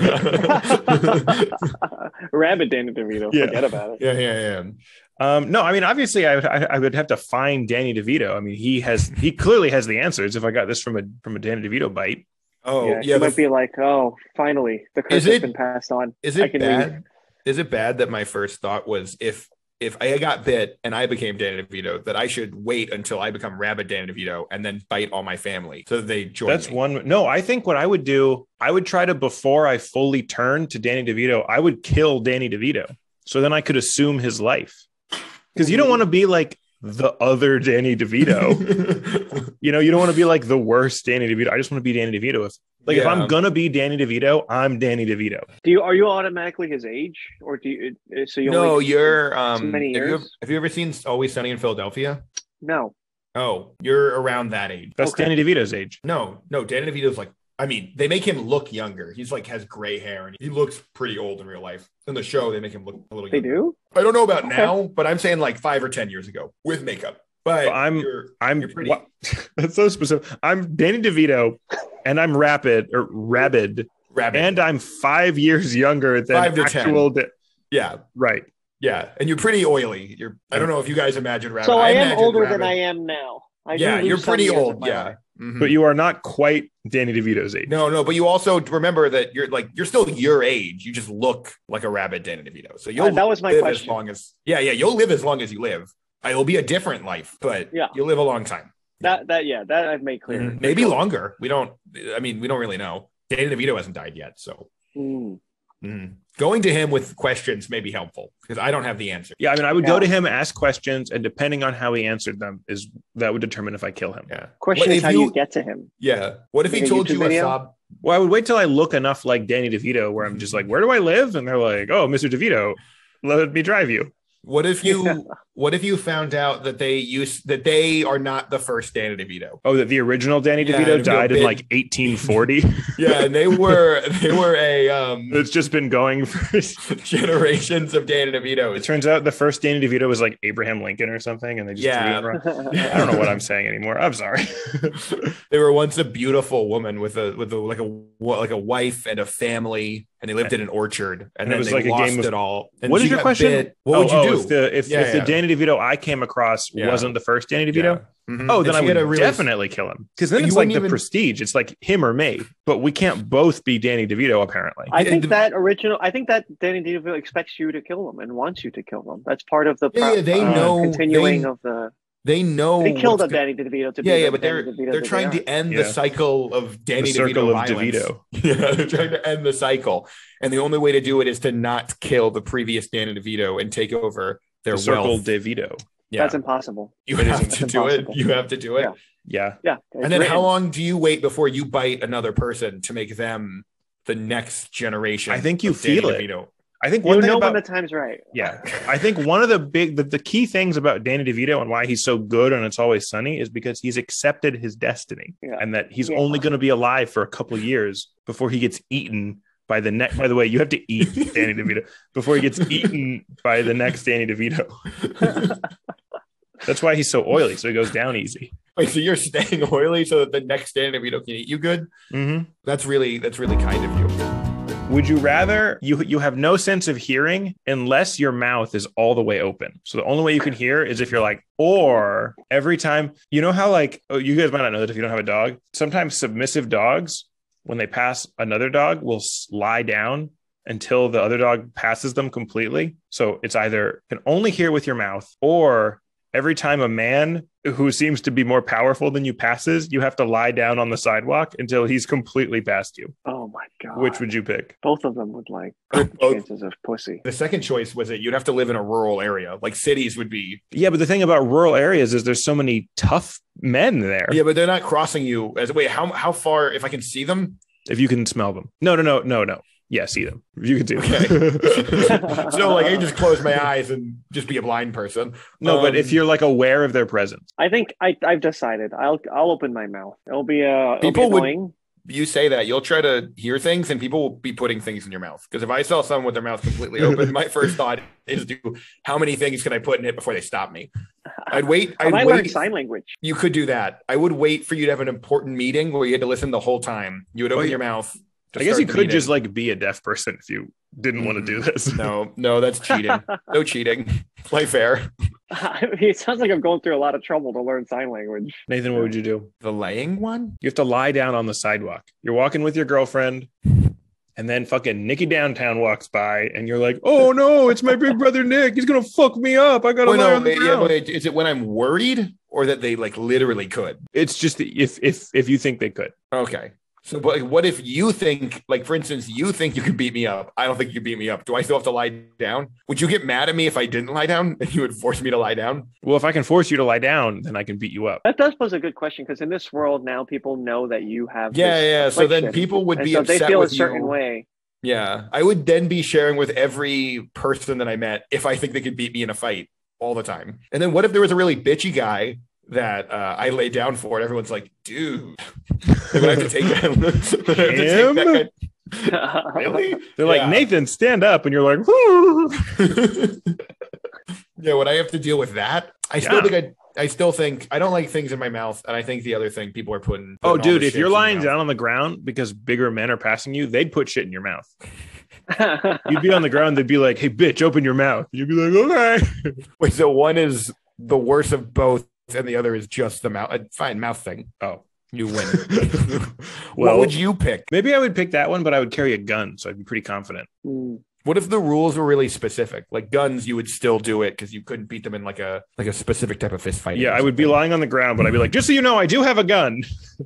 Rabid Danny DeVito. Yeah. Forget about it. Yeah. No, I mean, obviously, I would have to find Danny DeVito. I mean, he clearly has the answers. If I got this from a Danny DeVito bite, Oh, Yeah, yeah. you might be like, oh, finally, the curse Is has it- been passed on. Is I it can bad? read. Is it bad that my first thought was if I got bit and I became Danny DeVito, that I should wait until I become rabid Danny DeVito and then bite all my family so that they join that's me? one. No, I think what I would do, I would try to, before I fully turn to Danny DeVito, I would kill Danny DeVito. So then I could assume his life. Because you don't want to be like the other Danny DeVito. You don't want to be like the worst Danny DeVito. I just want to be Danny DeVito. If Yeah. I'm gonna be Danny DeVito, I'm Danny DeVito. Are you automatically his age, or do you? So you No, only, you're. so many years? Have you ever seen Always Sunny in Philadelphia? No. Oh, you're around that age. That's Okay. Danny DeVito's age. No, Danny DeVito's like. I mean, they make him look younger. He's like has gray hair and he looks pretty old in real life. In the show, they make him look a little They younger. do? I don't know about Okay. now, but I'm saying like 5 or 10 years ago with makeup. But I'm you're pretty. What? That's so specific. I'm Danny DeVito, and I'm rabid, and I'm 5 years younger than 5 to 10. actual. Yeah. Right. Yeah. And you're pretty oily. I don't know if you guys imagine rabbit. So I am imagine older rabbit. than I am now. I do Yeah, lose you're some pretty years of old. my Yeah. life. Mhm. But you are not quite Danny DeVito's age. No, but you also remember that you're still your age. You just look like a rabid Danny DeVito. So you'll That was my live question. as long as you'll live as long as you live. It'll be a different life, but Yeah. you'll live a long time. That I've made clear. Mhm. Maybe longer. We don't really know. Danny DeVito hasn't died yet, so Mm. going to him with questions may be helpful because I don't have the answer. Yeah, I mean, I would go Yeah. to him, ask questions, and depending on how he answered them, that would determine if I kill him. Yeah. Question What is if how do you get to him? Yeah. What if he Like a told YouTube you a video? sob? Well, I would wait till I look enough like Danny DeVito, where I'm just like, "Where do I live?" And they're like, "Oh, Mr. DeVito, let me drive you." What if you found out that they are not the first Danny DeVito? Oh, that the original Danny Yeah, DeVito it'd be a died in bit- like 1840. Yeah, and they were a It's just been going for. generations of Danny It DeVitos. turns out the first Danny DeVito was like Abraham Lincoln or something, and they just Yeah. threw him around. I don't know what I'm saying anymore. I'm sorry. They were once a beautiful woman with a like a wife and a family, and they lived in an orchard, and it then was they like a lost game of- it all. And What she is your got question? bit. What would you do? If Yeah, the yeah. Danny DeVito I came across Yeah. wasn't the first Danny DeVito, Mhm. oh, And then I she had would a really- definitely kill him. Because then You it's like wouldn't the even- prestige. It's like him or me, but we can't both be Danny DeVito apparently. I think the- that Danny DeVito expects you to kill them and wants you to kill them. That's part of the Yeah, they know- continuing they- of the. They know They killed what's Danny DeVito to be yeah, the but Danny DeVito they're that trying they to are. end Yeah. the cycle of Danny The circle DeVito of violence. DeVito. Yeah, they're trying to end the cycle, and the only way to do it is to not kill the previous Danny DeVito and take over their The circle wealth. DeVito. Yeah, That's impossible. you It have isn't. to That's do it. impossible. You have to do it. Yeah. Yeah. Yeah. And then how long do you wait before you bite another person to make them the next generation? I think you of Danny feel it. DeVito? I think You one thing know about when the time's right. yeah, I think one of the key things about Danny DeVito and why he's so good and It's Always Sunny is because he's accepted his destiny Yeah. and that he's Yeah. only going to be alive for a couple years before he gets eaten by the next. By the way, you have to eat Danny DeVito before he gets eaten by the next Danny DeVito. That's why he's so oily, so he goes down easy. Wait, so you're staying oily so that the next Danny DeVito can eat you good? Mm-hmm. That's really kind of you. Would you rather you have no sense of hearing unless your mouth is all the way open? So the only way you can hear is if you're like, or every time, you know how like, oh, you guys might not know that if you don't have a dog, sometimes submissive dogs, when they pass another dog, will lie down until the other dog passes them completely. So it's either can only hear with your mouth, or every time a man who seems to be more powerful than you passes, you have to lie down on the sidewalk until he's completely past you. Oh my god. Which would you pick? Both of them would like good Both. chances of pussy. The second choice was that you'd have to live in a rural area. Like cities would be. Yeah, but the thing about rural areas is there's so many tough men there. Yeah, but they're not crossing you. Wait, how far? If I can see them, If you can smell them. No. Yeah, see them. If you can do. Okay. So like I just close my eyes and just be a blind person. No, but if you're like aware of their presence. I think I've decided. I'll open my mouth. It'll be People would- annoying. you say that, you'll try to hear things and people will be putting things in your mouth. Because if I saw someone with their mouth completely open, my first thought is, how many things can I put in it before they stop me? I'd wait. I might learn sign language. You could do that. I would wait for you to have an important meeting where you had to listen the whole time. You would open your mouth. I guess you could just like be a deaf person if you didn't want to do this. No, that's cheating. No cheating. Play fair. I mean, it sounds like I'm going through a lot of trouble to learn sign language. Nathan, what would you do? The laying one? You have to lie down on the sidewalk. You're walking with your girlfriend, and then fucking Nicky Downtown walks by, and you're like, "Oh no, it's my big brother Nick. He's gonna fuck me up. I gotta lie on the ground." Is it when I'm worried or that they like literally could? It's just if you think they could. Okay. So, but what if you think, like, for instance, you think you can beat me up? I don't think you can beat me up. Do I still have to lie down? Would you get mad at me if I didn't lie down and you would force me to lie down? Well, if I can force you to lie down, then I can beat you up. That does pose a good question because in this world now, people know that you have. Yeah. This So then affliction, people would and be so upset they feel with a certain you. way. Yeah. I would then be sharing with every person that I met if I think they could beat me in a fight all the time. And then what if there was a really bitchy guy that I lay down for, and everyone's like, dude, I have to take that guy. Really? They're like, Nathan, stand up, and you're like, yeah. Would I have to deal with that? I still think I don't like things in my mouth, and I think the other thing people are putting oh, all dude, the if you're shits in lying their down mouth. on the ground because bigger men are passing you, they'd put shit in your mouth. You'd be on the ground, they'd be like, "Hey, bitch, open your mouth." You'd be like, "Okay." Wait, so one is the worst of both, and the other is just the mouth. Fine, mouth thing. Oh, you win. Well, what would you pick? Maybe I would pick that one, but I would carry a gun, so I'd be pretty confident. What if the rules were really specific? Like guns, you would still do it because you couldn't beat them in like a specific type of fist fight. Yeah, I would be lying on the ground, but I'd be like, just so you know, I do have a gun.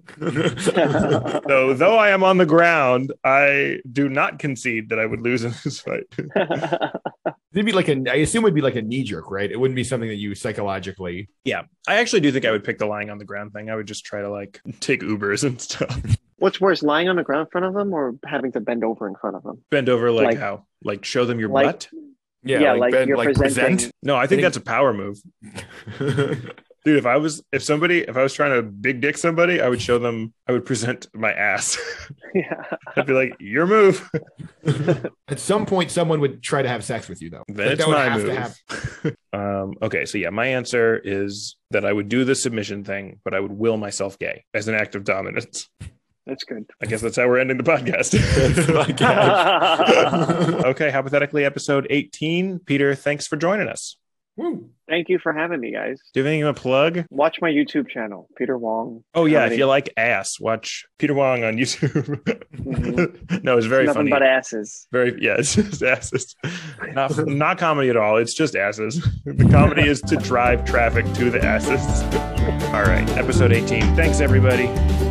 So though I am on the ground, I do not concede that I would lose in this fight. It'd be like I assume it'd be like a knee jerk, right? It wouldn't be something that you psychologically. Yeah, I actually do think I would pick the lying on the ground thing. I would just try to like take Ubers and stuff. What's worse, lying on the ground in front of them or having to bend over in front of them? Bend over like how? Like show them your butt? Yeah, like bend, you're like presenting. present. No, I think that's a power move. Dude, if I was trying to big dick somebody, I would present my ass. Yeah. I'd be like, your move. At some point, someone would try to have sex with you, though. Then Like, it's that would my have to move. happen. Okay, so yeah, my answer is that I would do the submission thing, but I would will myself gay as an act of dominance. That's good. I guess that's how we're ending the podcast. Okay, hypothetically, episode 18. Peter, thanks for joining us. Woo. Thank you for having me, guys. Do you have anything to plug? Watch my YouTube channel, Peter Wong. Oh yeah, Comedy. if you like ass, watch Peter Wong on YouTube. Mhm. No, it's very Nothing funny. but asses. It's just asses. Not comedy at all. It's just asses. The comedy is to drive traffic to the asses. All right, episode 18. Thanks everybody.